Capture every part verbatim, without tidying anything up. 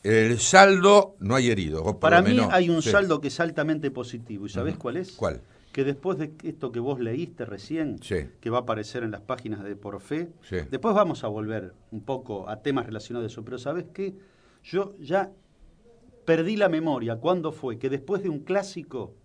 El saldo, no hay heridos. O por Para lo mí menos, hay un sí. saldo que es altamente positivo. ¿Y sabés uh-huh. cuál es? ¿Cuál? Que después de esto que vos leíste recién, sí. que va a aparecer en las páginas de Porfé, sí. después vamos a volver un poco a temas relacionados a eso. Pero ¿sabés qué? Yo ya perdí la memoria. ¿Cuándo fue? Que después de un clásico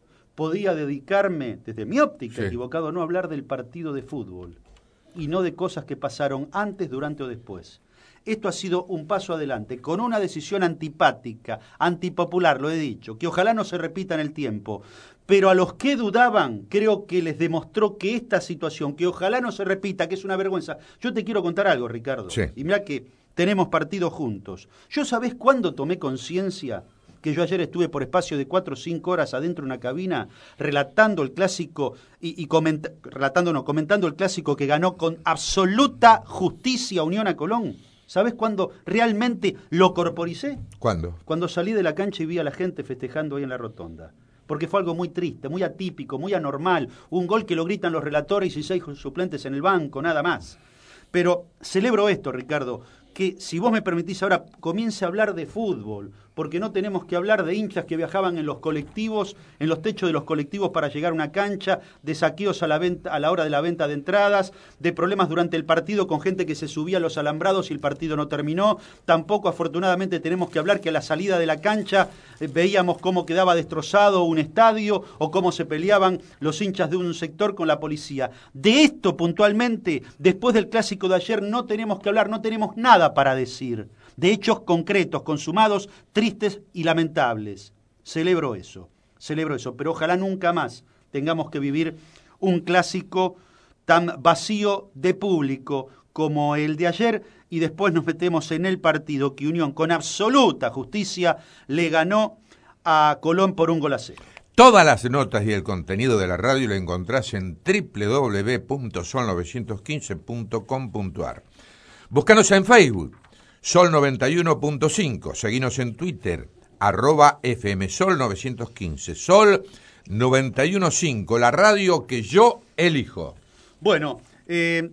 podía dedicarme, desde mi óptica, sí. equivocado, no hablar del partido de fútbol y no de cosas que pasaron antes, durante o después. Esto ha sido un paso adelante, con una decisión antipática, antipopular, lo he dicho, que ojalá no se repita en el tiempo. Pero a los que dudaban, creo que les demostró que esta situación, que ojalá no se repita, que es una vergüenza. Yo te quiero contar algo, Ricardo. Sí. Y mirá que tenemos partidos juntos. ¿Yo sabés cuándo tomé conciencia que yo ayer estuve por espacio de cuatro o cinco horas adentro de una cabina relatando el clásico y, y comenta, relatando, no, comentando el clásico que ganó con absoluta justicia Unión a Colón? ¿Sabés cuándo realmente lo corporicé? ¿Cuándo? Cuando salí de la cancha y vi a la gente festejando ahí en la rotonda. Porque fue algo muy triste, muy atípico, muy anormal. Un gol que lo gritan los relatores y seis suplentes en el banco, nada más. Pero celebro esto, Ricardo, que si vos me permitís ahora comience a hablar de fútbol, porque no tenemos que hablar de hinchas que viajaban en los colectivos, en los techos de los colectivos para llegar a una cancha, de saqueos a la venta, a la hora de la venta de entradas, de problemas durante el partido con gente que se subía a los alambrados y el partido no terminó. Tampoco, afortunadamente, tenemos que hablar que a la salida de la cancha eh, veíamos cómo quedaba destrozado un estadio o cómo se peleaban los hinchas de un sector con la policía. De esto puntualmente, después del clásico de ayer, no tenemos que hablar, no tenemos nada para decir, de hechos concretos, consumados, tristes y lamentables. Celebro eso, celebro eso, pero ojalá nunca más tengamos que vivir un clásico tan vacío de público como el de ayer y después nos metemos en el partido que Unión con absoluta justicia le ganó a Colón por un gol a cero. Todas las notas y el contenido de la radio lo encontrás en doble u doble u doble u punto sol novecientos quince punto com punto a r. Búscanos en Facebook, Sol noventa y uno punto cinco, seguinos en Twitter, arroba F M Sol novecientos quince, Sol noventa y uno punto cinco, la radio que yo elijo. Bueno, eh,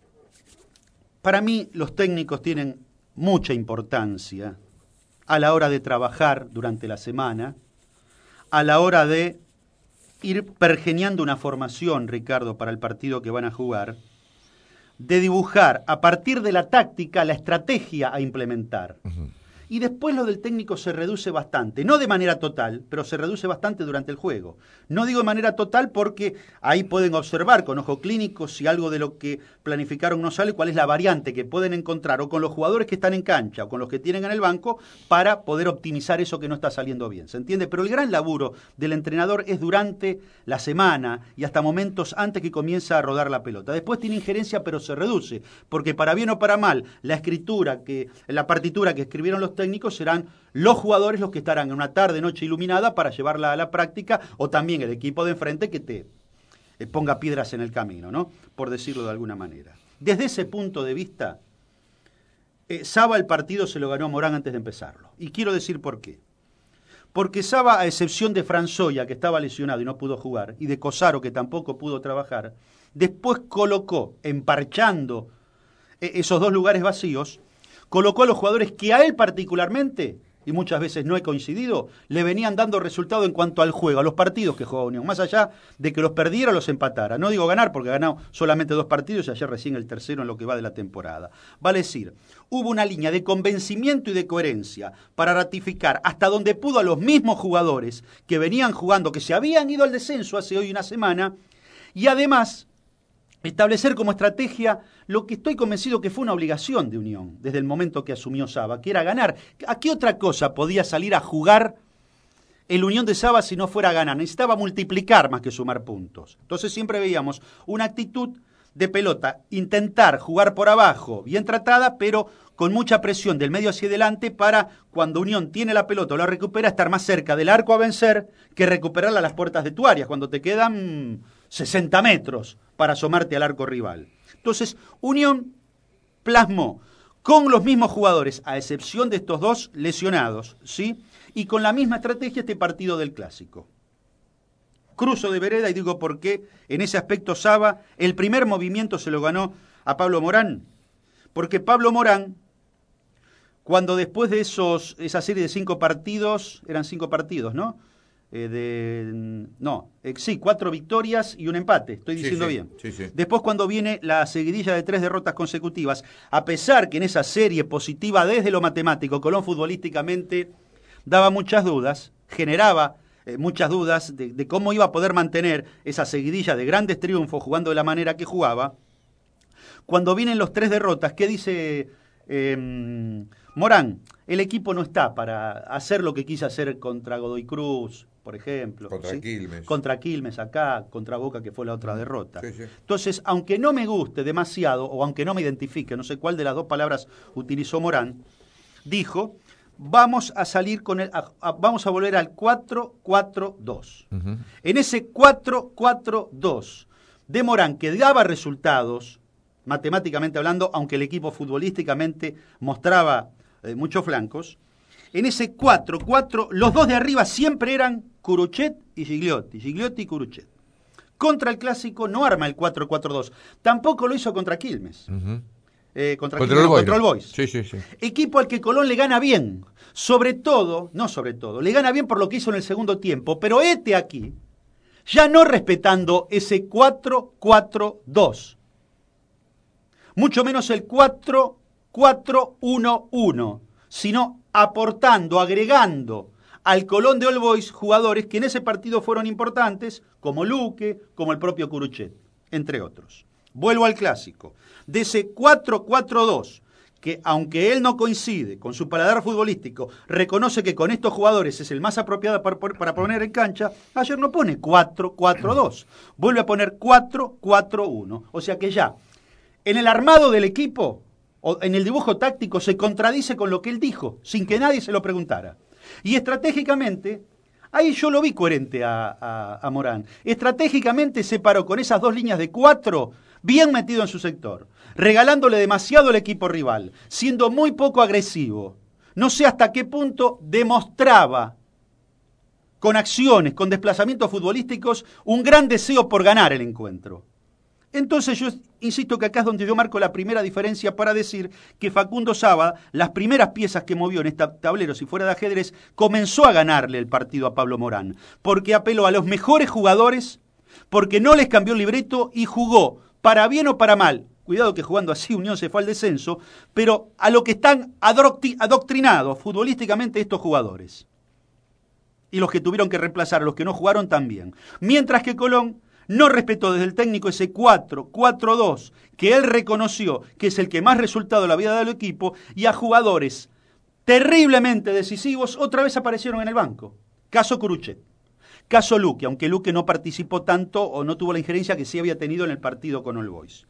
para mí los técnicos tienen mucha importancia a la hora de trabajar durante la semana, a la hora de ir pergeñando una formación, Ricardo, para el partido que van a jugar, de dibujar a partir de la táctica la estrategia a implementar. Uh-huh. Y después lo del técnico se reduce bastante, no de manera total, pero se reduce bastante durante el juego. No digo de manera total porque ahí pueden observar con ojo clínico si algo de lo que planificaron no sale, cuál es la variante que pueden encontrar o con los jugadores que están en cancha o con los que tienen en el banco para poder optimizar eso que no está saliendo bien. ¿Se entiende? Pero el gran laburo del entrenador es durante la semana y hasta momentos antes que comienza a rodar la pelota. Después tiene injerencia, pero se reduce, porque para bien o para mal, la escritura, que la partitura que escribieron los técnicos serán los jugadores los que estarán en una tarde, noche iluminada para llevarla a la práctica, o también el equipo de enfrente que te eh, ponga piedras en el camino, ¿no? Por decirlo de alguna manera. Desde ese punto de vista, eh, Saba el partido se lo ganó a Morán antes de empezarlo. Y quiero decir por qué. Porque Saba, a excepción de Franzoya, que estaba lesionado y no pudo jugar, y de Cosaro, que tampoco pudo trabajar, después colocó, emparchando eh, esos dos lugares vacíos, colocó a los jugadores que a él particularmente, y muchas veces no he coincidido, le venían dando resultado en cuanto al juego, a los partidos que juega Unión, más allá de que los perdiera o los empatara. No digo ganar porque ganó solamente dos partidos y ayer recién el tercero en lo que va de la temporada. Vale decir, hubo una línea de convencimiento y de coherencia para ratificar hasta donde pudo a los mismos jugadores que venían jugando, que se habían ido al descenso hace hoy una semana, y además establecer como estrategia lo que estoy convencido que fue una obligación de Unión desde el momento que asumió Saba, que era ganar. ¿A qué otra cosa podía salir a jugar el Unión de Saba si no fuera a ganar? Necesitaba multiplicar más que sumar puntos. Entonces siempre veíamos una actitud de pelota, intentar jugar por abajo, bien tratada, pero con mucha presión del medio hacia adelante para cuando Unión tiene la pelota o la recupera, estar más cerca del arco a vencer que recuperarla a las puertas de tu área, cuando te quedan sesenta metros para asomarte al arco rival. Entonces, Unión plasmó con los mismos jugadores, a excepción de estos dos lesionados, ¿sí? Y con la misma estrategia este partido del Clásico. Cruzo de vereda y digo por qué en ese aspecto Saba el primer movimiento se lo ganó a Pablo Morán, porque Pablo Morán cuando después de esos esa serie de cinco partidos, eran cinco partidos, ¿no? Eh, de, no, eh, sí, cuatro victorias y un empate, estoy diciendo sí, sí, bien. Sí, sí. Después cuando viene la seguidilla de tres derrotas consecutivas, a pesar que en esa serie positiva desde lo matemático, Colón futbolísticamente daba muchas dudas, generaba eh, muchas dudas de, de cómo iba a poder mantener esa seguidilla de grandes triunfos jugando de la manera que jugaba. Cuando vienen los tres derrotas, ¿qué dice eh, Morán? El equipo no está para hacer lo que quiso hacer contra Godoy Cruz, por ejemplo. Contra ¿sí? Quilmes. Contra Quilmes acá, contra Boca, que fue la otra derrota. Sí, sí. Entonces, aunque no me guste demasiado, o aunque no me identifique, no sé cuál de las dos palabras utilizó Morán, dijo, vamos a salir con el, a, a, vamos a volver al cuatro cuatro dos. Uh-huh. En ese cuatro cuatro dos de Morán, que daba resultados, matemáticamente hablando, aunque el equipo futbolísticamente mostraba eh, muchos flancos, en ese cuatro cuatro, los dos de arriba siempre eran Curuchet y Gigliotti, Gigliotti y Curuchet. Contra el Clásico no arma el cuatro cuatro dos, tampoco lo hizo contra Quilmes. Uh-huh. Eh, contra, contra, Quilmes, el contra el Boys. Sí, sí, sí. Equipo al que Colón le gana bien, sobre todo, no sobre todo, le gana bien por lo que hizo en el segundo tiempo, pero este aquí, ya no respetando ese cuatro cuatro dos, mucho menos el cuatro cuatro uno uno, sino aportando, agregando al Colón de All Boys jugadores que en ese partido fueron importantes, como Luque, como el propio Curuchet, entre otros. Vuelvo al Clásico. De ese cuatro cuatro dos, que aunque él no coincide con su paladar futbolístico, reconoce que con estos jugadores es el más apropiado para, para poner en cancha, ayer no pone cuatro cuatro dos, vuelve a poner cuatro cuatro uno. O sea que ya, en el armado del equipo, o en el dibujo táctico, se contradice con lo que él dijo, sin que nadie se lo preguntara. Y estratégicamente, ahí yo lo vi coherente a, a, a Morán. Estratégicamente se paró con esas dos líneas de cuatro, bien metido en su sector, regalándole demasiado al equipo rival, siendo muy poco agresivo. No sé hasta qué punto demostraba, con acciones, con desplazamientos futbolísticos, un gran deseo por ganar el encuentro. Entonces yo insisto que acá es donde yo marco la primera diferencia para decir que Facundo Saba, las primeras piezas que movió en este tablero, si fuera de ajedrez, comenzó a ganarle el partido a Pablo Morán, porque apeló a los mejores jugadores, porque no les cambió el libreto y jugó, para bien o para mal, cuidado que jugando así Unión se fue al descenso, pero a lo que están adoctrinados futbolísticamente estos jugadores. Y los que tuvieron que reemplazar, los que no jugaron también. Mientras que Colón no respetó desde el técnico ese cuatro cuatro dos, que él reconoció que es el que más resultado le había dado al equipo, y a jugadores terriblemente decisivos otra vez aparecieron en el banco. Caso Curuchet, caso Luque, aunque Luque no participó tanto o no tuvo la injerencia que sí había tenido en el partido con All Boys.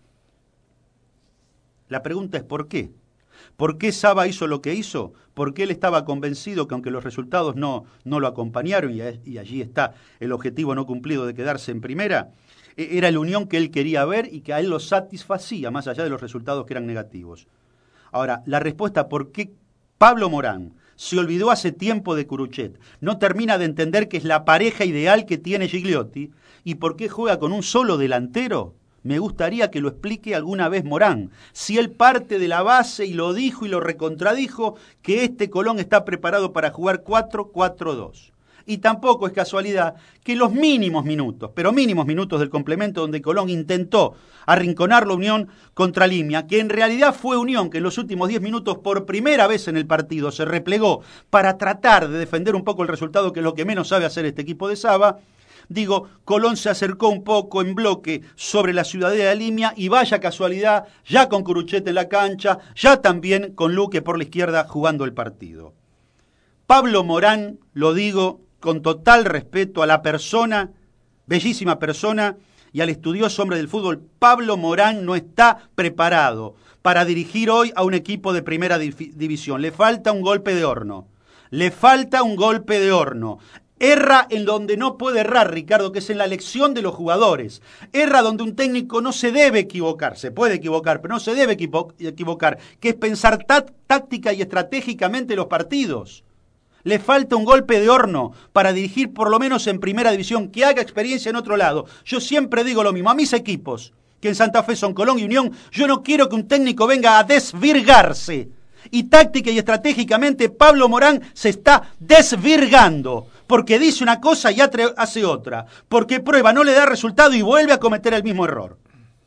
La pregunta es ¿por qué? ¿Por qué Saba hizo lo que hizo? Porque él estaba convencido que aunque los resultados no, no lo acompañaron, y, y allí está el objetivo no cumplido de quedarse en primera, era la Unión que él quería ver y que a él lo satisfacía, más allá de los resultados que eran negativos. Ahora, la respuesta por qué Pablo Morán se olvidó hace tiempo de Curuchet, no termina de entender que es la pareja ideal que tiene Gigliotti, y por qué juega con un solo delantero, me gustaría que lo explique alguna vez Morán. Si él parte de la base y lo dijo y lo recontradijo, que este Colón está preparado para jugar cuatro cuatro dos. Y tampoco es casualidad que los mínimos minutos, pero mínimos minutos del complemento donde Colón intentó arrinconar la Unión contra Limia, que en realidad fue Unión que en los últimos diez minutos por primera vez en el partido se replegó para tratar de defender un poco el resultado, que es lo que menos sabe hacer este equipo de Saba. Digo, Colón se acercó un poco en bloque sobre la ciudadela de Limia y vaya casualidad, ya con Curuchet en la cancha, ya también con Luque por la izquierda jugando el partido. Pablo Morán, lo digo con total respeto a la persona, bellísima persona, y al estudioso hombre del fútbol, Pablo Morán no está preparado para dirigir hoy a un equipo de primera división. Le falta un golpe de horno. Le falta un golpe de horno. Erra en donde no puede errar, Ricardo, que es en la elección de los jugadores. Erra donde un técnico no se debe equivocar, se puede equivocar, pero no se debe equivocar, que es pensar tá- táctica y estratégicamente los partidos. Le falta un golpe de horno para dirigir por lo menos en primera división, que haga experiencia en otro lado. Yo siempre digo lo mismo, a mis equipos, que en Santa Fe son Colón y Unión, yo no quiero que un técnico venga a desvirgarse Y táctica y estratégicamente Pablo Morán se está desvirgando, porque dice una cosa y hace otra, porque prueba, no le da resultado y vuelve a cometer el mismo error.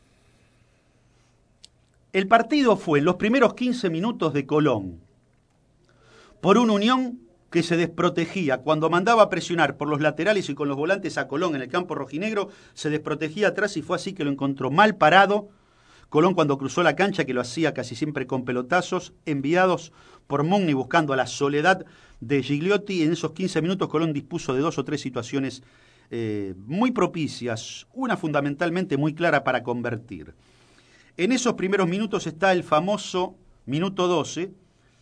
El partido fue en los primeros quince minutos de Colón, por una Unión que se desprotegía. Cuando mandaba a presionar por los laterales y con los volantes a Colón en el campo rojinegro, se desprotegía atrás y fue así que lo encontró mal parado. Colón cuando cruzó la cancha, que lo hacía casi siempre con pelotazos, enviados por Mugni buscando a la soledad de Gigliotti. En esos quince minutos Colón dispuso de dos o tres situaciones eh, muy propicias, una fundamentalmente muy clara para convertir. En esos primeros minutos está el famoso minuto doce,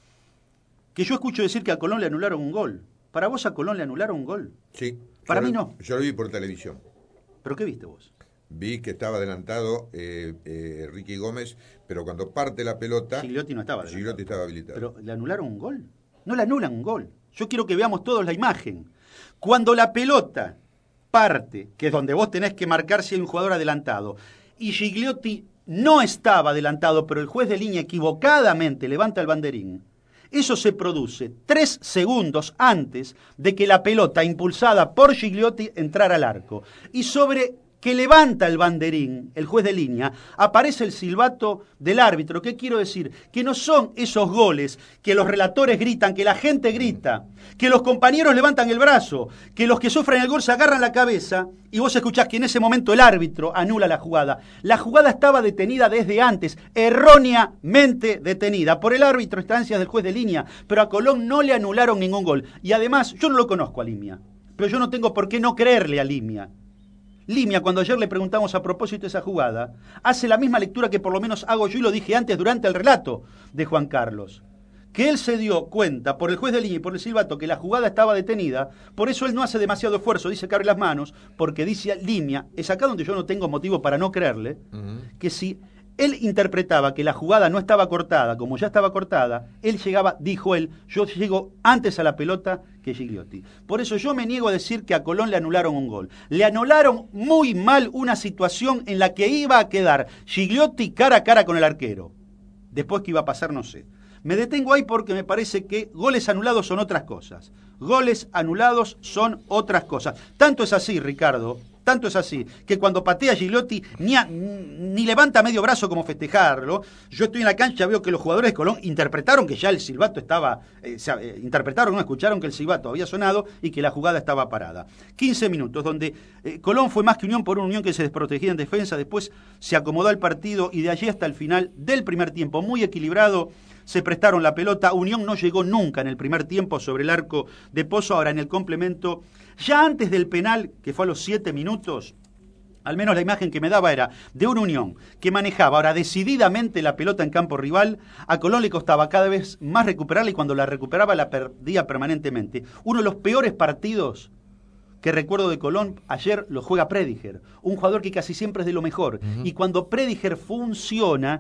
que yo escucho decir que a Colón le anularon un gol. ¿Para vos a Colón le anularon un gol? Sí. Para yo mí lo, no. Yo lo vi por televisión. ¿Pero qué viste vos? Vi que estaba adelantado eh, eh, Ricky Gómez, pero cuando parte la pelota... Gigliotti no estaba adelantado. Gigliotti estaba habilitado. ¿Pero le anularon un gol? No le anulan un gol. Yo quiero que veamos todos la imagen. Cuando la pelota parte, que es donde vos tenés que marcar si hay un jugador adelantado, y Gigliotti no estaba adelantado, pero el juez de línea equivocadamente levanta el banderín, eso se produce tres segundos antes de que la pelota impulsada por Gigliotti entrara al arco. Y sobre que levanta el banderín, el juez de línea, aparece el silbato del árbitro. ¿Qué quiero decir? Que no son esos goles que los relatores gritan, que la gente grita, que los compañeros levantan el brazo, que los que sufren el gol se agarran la cabeza y vos escuchás que en ese momento el árbitro anula la jugada. La jugada estaba detenida desde antes, erróneamente detenida por el árbitro, instancias del juez de línea, pero a Colón no le anularon ningún gol. Y además, yo no lo conozco a Limia, pero yo no tengo por qué no creerle a Limia. Limia, cuando ayer le preguntamos a propósito de esa jugada, hace la misma lectura que por lo menos hago yo y lo dije antes durante el relato de Juan Carlos. Que él se dio cuenta por el juez de línea y por el silbato que la jugada estaba detenida, por eso él no hace demasiado esfuerzo, dice que abre las manos, porque dice Limia, es acá donde yo no tengo motivo para no creerle, uh-huh. que si él interpretaba que la jugada no estaba cortada, como ya estaba cortada, él llegaba, dijo él, yo llego antes a la pelota que Gigliotti. Por eso yo me niego a decir que a Colón le anularon un gol. Le anularon muy mal una situación en la que iba a quedar Gigliotti cara a cara con el arquero. Después qué iba a pasar, no sé. Me detengo ahí porque me parece que goles anulados son otras cosas. Goles anulados son otras cosas. Tanto es así, Ricardo, tanto es así, que cuando patea Gigliotti ni, a, ni levanta medio brazo como festejarlo. Yo estoy en la cancha, veo que los jugadores de Colón interpretaron que ya el silbato estaba, eh, o sea, eh, interpretaron, no escucharon que el silbato había sonado y que la jugada estaba parada. quince minutos, donde eh, Colón fue más que Unión por una Unión que se desprotegía en defensa, después se acomodó al partido y de allí hasta el final del primer tiempo, muy equilibrado, se prestaron la pelota. Unión no llegó nunca en el primer tiempo sobre el arco de Pozo. Ahora en el complemento, ya antes del penal, que fue a los siete minutos, al menos la imagen que me daba era de una Unión que manejaba ahora decididamente la pelota en campo rival. A Colón le costaba cada vez más recuperarla y cuando la recuperaba la perdía permanentemente. Uno de los peores partidos que recuerdo de Colón ayer lo juega Prediger, un jugador que casi siempre es de lo mejor. Uh-huh. Y cuando Prediger funciona,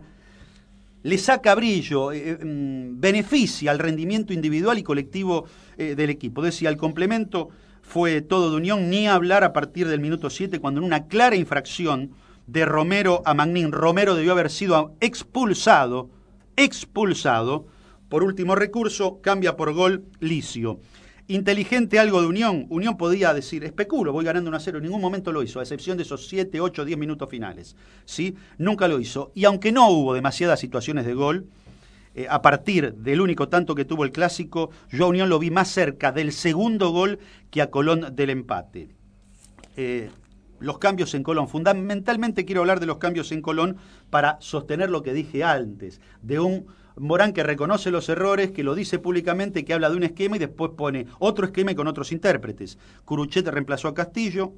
le saca brillo, eh, beneficia al rendimiento individual y colectivo eh, del equipo. Decía, el complemento fue todo de Unión, ni hablar a partir del minuto siete, cuando en una clara infracción de Romero a Magnín, Romero debió haber sido expulsado, expulsado, por último recurso, cambia por gol Licio. Inteligente algo de Unión, Unión podía decir, especulo, voy ganando uno a cero, en ningún momento lo hizo, a excepción de esos siete, ocho, diez minutos finales, ¿sí? Nunca lo hizo, y aunque no hubo demasiadas situaciones de gol, eh, a partir del único tanto que tuvo el Clásico, yo a Unión lo vi más cerca del segundo gol que a Colón del empate. Eh, los cambios en Colón, fundamentalmente quiero hablar de los cambios en Colón para sostener lo que dije antes, de un Morán que reconoce los errores, que lo dice públicamente, que habla de un esquema y después pone otro esquema y con otros intérpretes. Curuchet reemplazó a Castillo,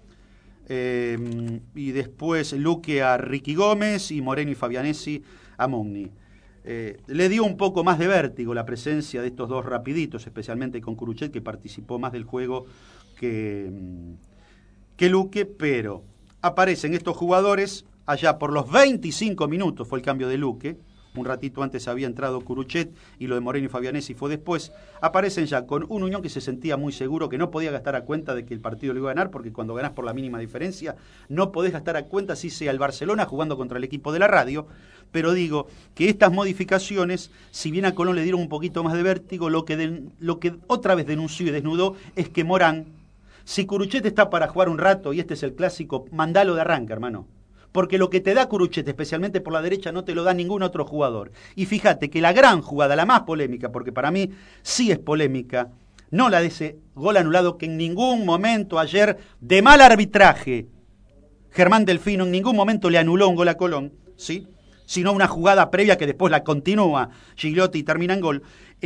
eh, y después Luque a Ricky Gómez y Moreno y Fabianesi a Mugni. Eh, le dio un poco más de vértigo la presencia de estos dos rapiditos, especialmente con Curuchet, que participó más del juego que, que Luque, pero aparecen estos jugadores allá por los veinticinco minutos, fue el cambio de Luque, un ratito antes había entrado Curuchet y lo de Moreno y Fabianesi fue después, aparecen ya con un Unión que se sentía muy seguro, que no podía gastar a cuenta de que el partido lo iba a ganar, porque cuando ganás por la mínima diferencia, no podés gastar a cuenta si sea el Barcelona jugando contra el equipo de la radio, pero digo que estas modificaciones, si bien a Colón le dieron un poquito más de vértigo, lo que, de, lo que otra vez denunció y desnudó es que Morán, si Curuchet está para jugar un rato, y este es el clásico, mandalo de arranque, hermano. Porque lo que te da Curuchet, especialmente por la derecha, no te lo da ningún otro jugador. Y fíjate que la gran jugada, la más polémica, porque para mí sí es polémica, no la de ese gol anulado que en ningún momento ayer, de mal arbitraje, Germán Delfino en ningún momento le anuló un gol a Colón, ¿sí? Sino una jugada previa que después la continúa Gigliotti y termina en gol.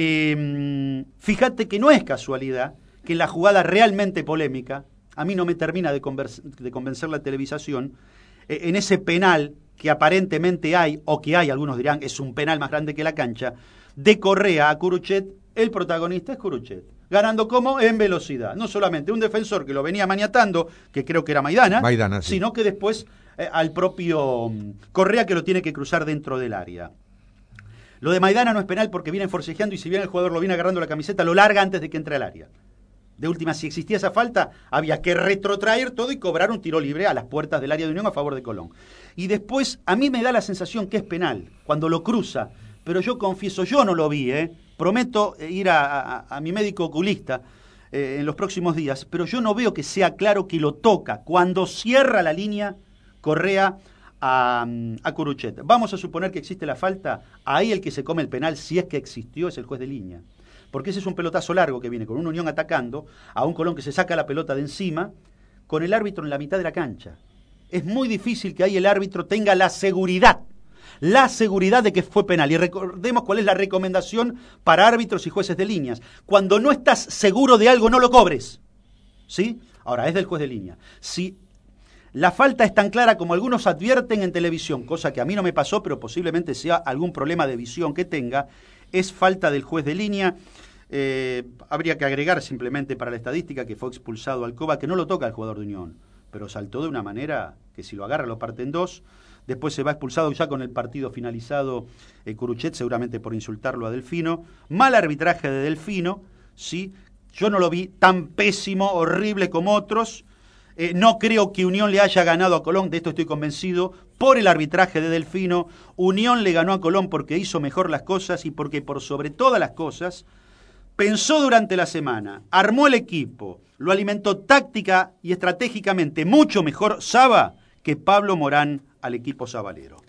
Eh, fíjate que no es casualidad que la jugada realmente polémica, a mí no me termina de, conver- de convencer la televisación, en ese penal que aparentemente hay, o que hay, algunos dirán, es un penal más grande que la cancha, de Correa a Curuchet, el protagonista es Curuchet. Ganando como en velocidad. No solamente un defensor que lo venía maniatando, que creo que era Maidana, Maidana sí. Sino que después eh, al propio um, Correa que lo tiene que cruzar dentro del área. Lo de Maidana no es penal porque vienen forcejeando y si bien el jugador lo viene agarrando la camiseta, lo larga antes de que entre al área. De última, si existía esa falta, había que retrotraer todo y cobrar un tiro libre a las puertas del área de Unión a favor de Colón. Y después, a mí me da la sensación que es penal, cuando lo cruza, pero yo confieso, yo no lo vi, ¿eh? Prometo ir a, a, a mi médico oculista eh, en los próximos días, pero yo no veo que sea claro que lo toca cuando cierra la línea Correa a, a Curuchet. Vamos a suponer que existe la falta, ahí el que se come el penal, si es que existió, es el juez de línea. Porque ese es un pelotazo largo que viene con un Unión atacando, a un Colón que se saca la pelota de encima, con el árbitro en la mitad de la cancha. Es muy difícil que ahí el árbitro tenga la seguridad, la seguridad de que fue penal. Y recordemos cuál es la recomendación para árbitros y jueces de líneas. Cuando no estás seguro de algo, no lo cobres. ¿Sí? Ahora, es del juez de línea. Si la falta es tan clara como algunos advierten en televisión, cosa que a mí no me pasó, pero posiblemente sea algún problema de visión que tenga, es falta del juez de línea. Eh, habría que agregar simplemente para la estadística que fue expulsado Alcoba, que no lo toca el jugador de Unión, pero saltó de una manera que si lo agarra lo parte en dos. Después se va expulsado ya con el partido finalizado eh, Curuchet, seguramente por insultarlo a Delfino. Mal arbitraje de Delfino, ¿sí? Yo no lo vi tan pésimo, horrible como otros. Eh, no creo que Unión le haya ganado a Colón, de esto estoy convencido, por el arbitraje de Delfino. Unión le ganó a Colón porque hizo mejor las cosas y porque por sobre todas las cosas pensó durante la semana, armó el equipo, lo alimentó táctica y estratégicamente mucho mejor Saba que Pablo Morán al equipo sabalero.